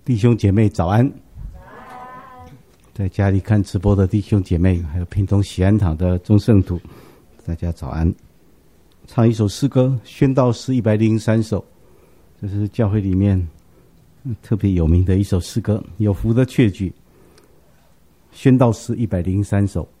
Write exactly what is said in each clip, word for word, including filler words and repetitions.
弟兄姐妹早安，在家里看直播的弟兄姐妹，还有屏东喜安堂的众圣徒，大家早安。唱一首诗歌，宣道诗一百零三首，这是教会里面特别有名的一首诗歌，有福的确据。宣道诗一百零三首。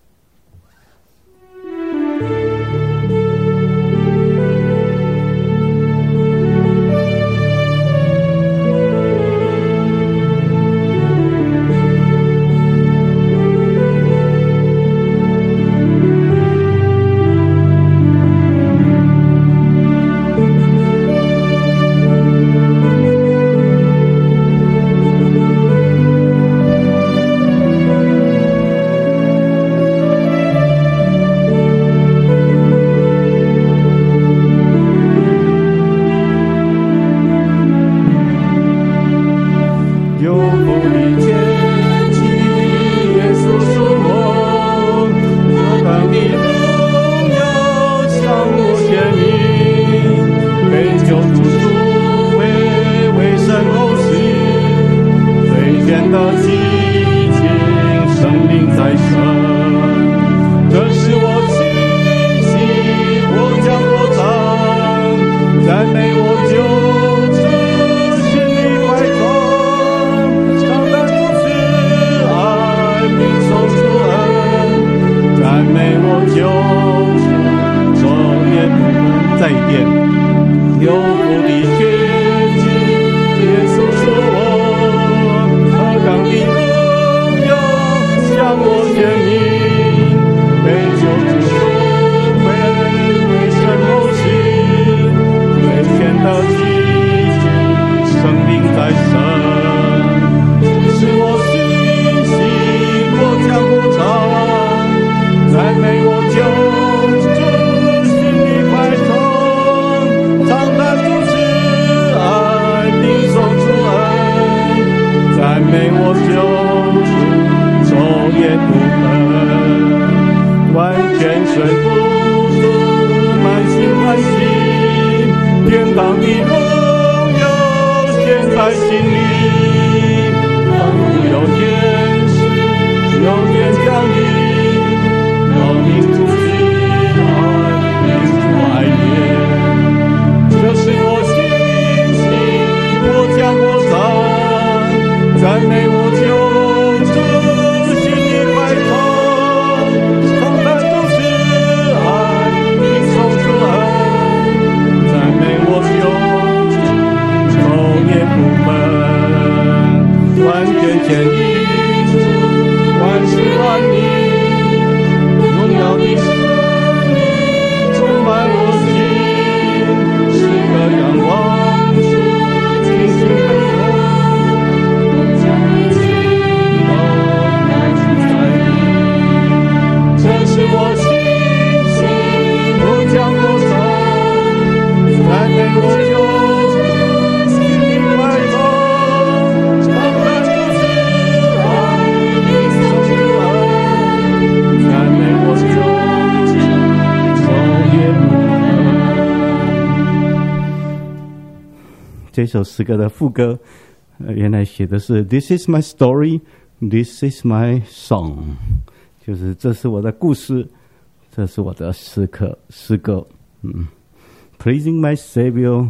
这首诗歌的副歌，呃，原来写的是 "This is my story, this is my song"， 就是这是我的故事，这是我的诗歌诗歌。嗯 ，Praising my Savior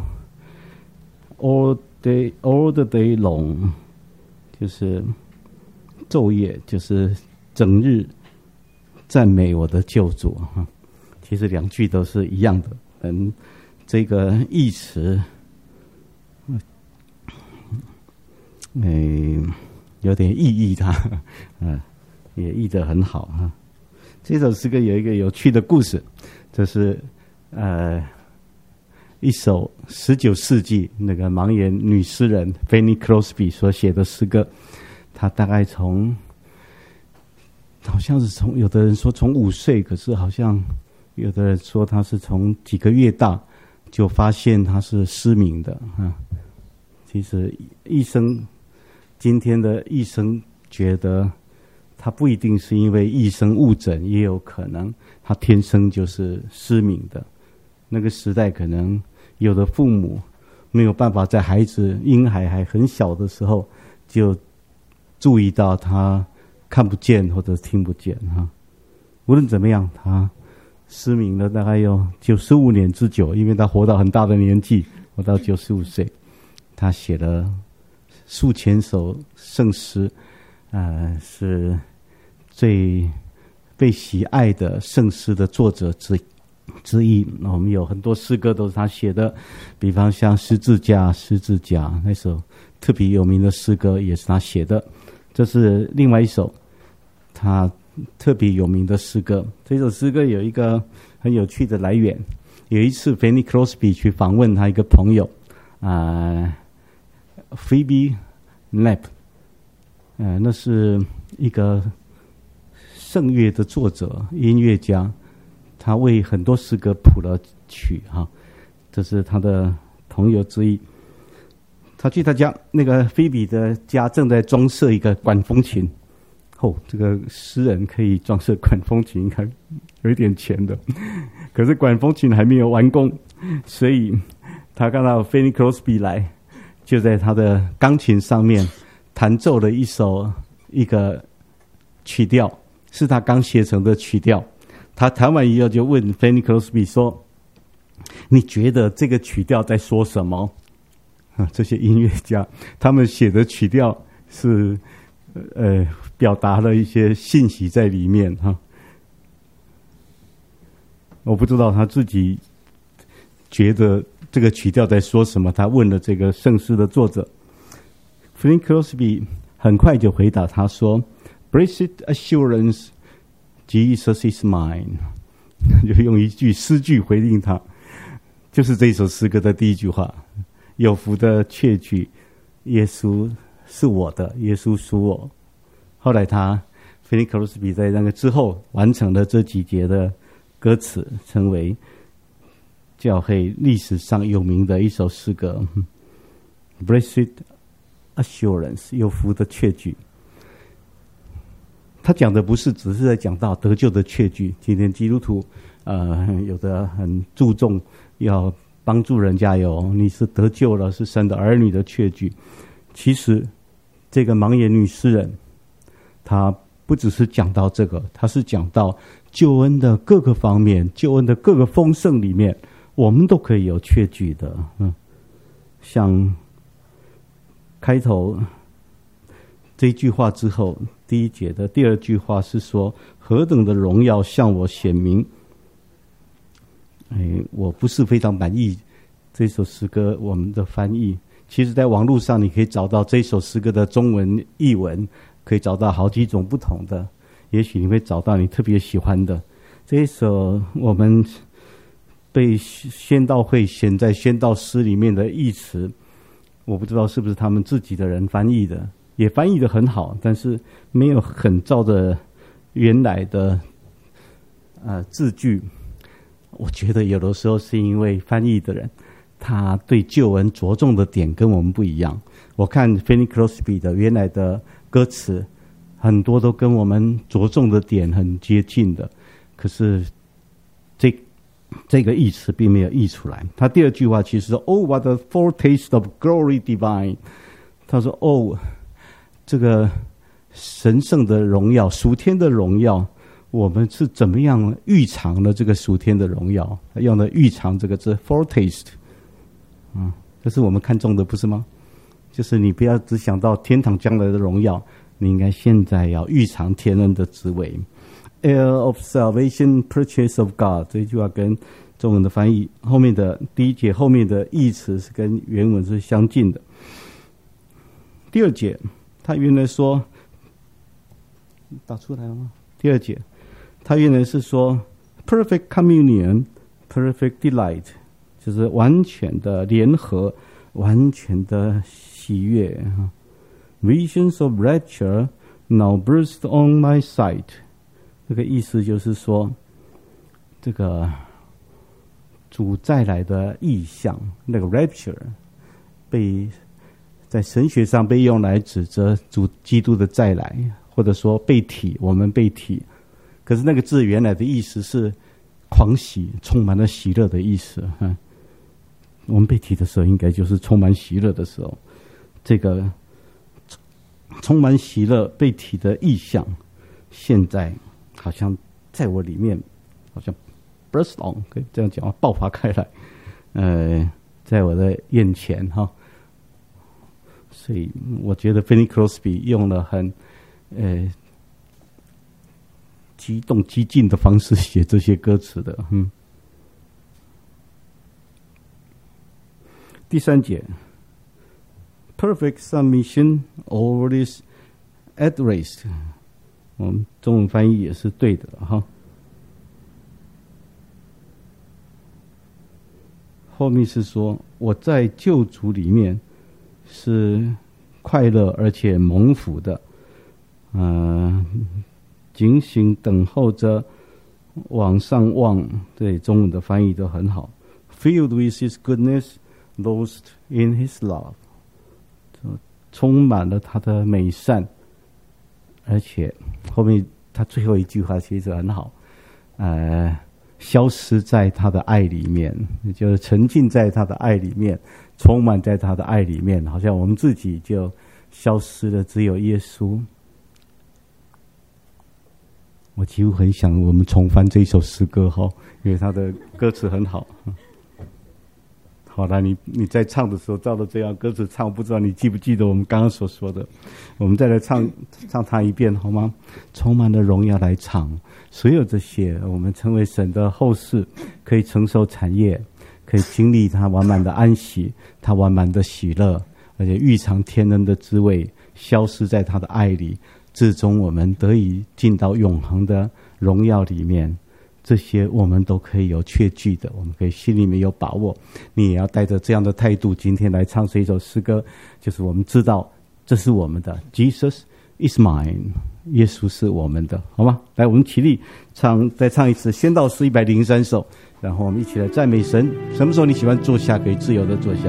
all day all the day long， 就是昼夜，就是整日赞美我的救主。其实两句都是一样的，嗯，这个义词。诶、嗯，有点意义它，嗯，也译得很好哈。这首诗歌有一个有趣的故事，这是呃一首十九世纪那个盲眼女诗人 Fanny Crosby 所写的诗歌。她大概从好像是从有的人说从五岁，可是好像有的人说她是从几个月大就发现她是失明的啊。其实医生。今天的医生觉得他不一定是因为医生误诊，也有可能他天生就是失明的。那个时代可能有的父母没有办法在孩子婴孩还很小的时候就注意到他看不见或者听不见哈。无论怎么样，他失明了大概有九十五年之久，因为他活到很大的年纪，活到九十五岁，他写了数千首圣诗，呃，是最被喜爱的圣诗的作者之之一。我们有很多诗歌都是他写的，比方像十字架十字架那首特别有名的诗歌也是他写的。这是另外一首他特别有名的诗歌。这首诗歌有一个很有趣的来源。有一次 Fanny Crosby 去访问他一个朋友啊、呃、Phoebe Knapp， 呃，那是一个圣乐的作者音乐家，他为很多诗歌谱了曲哈，这是他的朋友之一。他去他家，那个菲比的家正在装设一个管风琴。哦，这个诗人可以装设管风琴，应该有一点钱的。可是管风琴还没有完工，所以他看到 Fanny Crosby 来，就在他的钢琴上面弹奏了一首一个曲调，是他刚写成的曲调。他弹完以后就问 Fanny Crosby 说：“你觉得这个曲调在说什么？”啊，这些音乐家他们写的曲调是呃表达了一些信息在里面哈。我不知道他自己觉得这个曲调在说什么，他问了这个圣诗的作者 Fanny Crosby， 很快就回答他说 Blessed assurance Jesus is mine， 就用一句诗句回应他，就是这首诗歌的第一句话，有福的确据，耶稣是我的，耶稣属我。后来他 Fanny Crosby 在那个之后完成了这几节的歌词，成为教会历史上有名的一首诗歌 Blessed assurance， 有福的确据。他讲的不是只是在讲到得救的确据，今天基督徒呃有的很注重要帮助人家有你是得救了，是神的儿女的确据。其实这个盲眼女诗人他不只是讲到这个，他是讲到救恩的各个方面，救恩的各个丰盛里面我们都可以有确据的。嗯，像开头这句话之后，第一节的第二句话是说何等的荣耀向我显明。哎，我不是非常满意这首诗歌我们的翻译。其实在网络上你可以找到这首诗歌的中文译文，可以找到好几种不同的，也许你会找到你特别喜欢的。这一首我们被宣道会选在宣道诗里面的译词，我不知道是不是他们自己的人翻译的，也翻译得很好，但是没有很照着原来的呃字句。我觉得有的时候是因为翻译的人他对救恩着重的点跟我们不一样。我看 Fanny Crosby 的原来的歌词很多都跟我们着重的点很接近的，可是这这个译词并没有译出来。他第二句话其实是 Oh what a foretaste of glory divine， 他说哦，这个神圣的荣耀，属天的荣耀，我们是怎么样预尝的这个属天的荣耀。他用的预尝这个字 foretaste， 嗯，这是我们看重的不是吗？就是你不要只想到天堂将来的荣耀，你应该现在要预尝天恩的滋味。 Heir of salvation, purchase of God， 这句话跟中文的翻译后面的第一节后面的译词是跟原文是相近的。第二节他原来说打出来了吗？第二节他原来是说 perfect communion, perfect delight， 就是完全的联合，完全的喜悦。 Visions of rapture now burst on my sight， 这个意思就是说这个主再来的意象，那个 rapture 被在神学上被用来指责主基督的再来，或者说被提，我们被提。可是那个字原来的意思是狂喜，充满了喜乐的意思。嗯，我们被提的时候应该就是充满喜乐的时候。这个充满喜乐被提的意象，现在好像在我里面，好像 burst on， 可以这样讲，爆发开来，呃，在我的眼前哈。所以我觉得 Fanny Crosby 用了很呃激动激进的方式写这些歌词的。嗯，第三节 ，perfect submission always at rest， 我们中文翻译也是对的哈。后面是说我在救主里面是快乐而且蒙福的，呃，警醒等候着往上望。对，中文的翻译都很好。Filled with His goodness, lost in His love， 充满了他的美善，而且后面他最后一句话其实很好，呃，消失在他的爱里面，就是沉浸在他的爱里面。充满在他的爱里面，好像我们自己就消失了，只有耶稣。我几乎很想我们重翻这一首诗歌哈，因为他的歌词很好。好了，你你在唱的时候照着这样歌词唱，我不知道你记不记得我们刚刚所说的，我们再来唱唱它一遍好吗？充满了荣耀来唱，所有这些我们成为神的后世，可以承受产业。可以经历他完满的安息，他完满的喜乐，而且欲尝天恩的滋味，消失在他的爱里，至终我们得以进到永恒的荣耀里面。这些我们都可以有确据的，我们可以心里面有把握。你也要带着这样的态度，今天来唱这一首诗歌，就是我们知道这是我们的 Jesus is mine， 耶稣是我们的，好吗？来，我们起立唱，再唱一次先到诗一百零三首，然后我们一起来赞美神。什么时候你喜欢坐下，可以自由的坐下。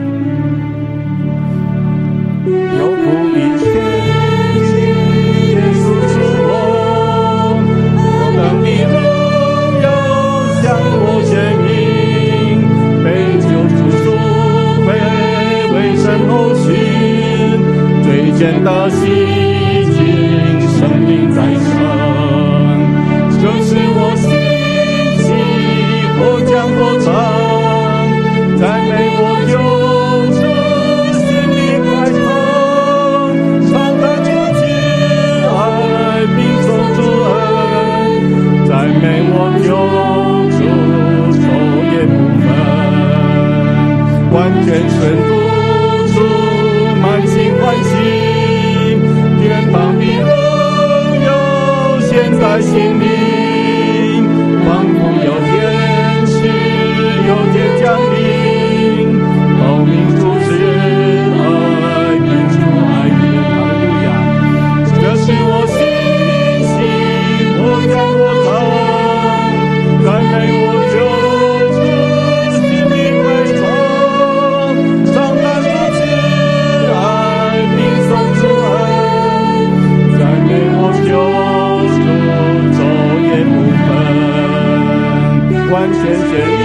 有福一切，耶稣是我，我等你荣耀向我显明，被救赎主，被为神后行，最艰的洗净，生命再生，这是我心喜，我将我唱，赞美我救主，心里快唱，唱他主慈爱，并受主恩，赞美我救主，昼夜不分，完全顺服主，满心欢喜，远方的荣耀现在心里，仿佛有天使有天降临，报名主慈爱，并主爱人。哈利路亚！这是我心喜，我将我唱，赞美我救主，心里快唱，唱他主慈爱，并受主恩，赞美我救主，昼夜不分，完全献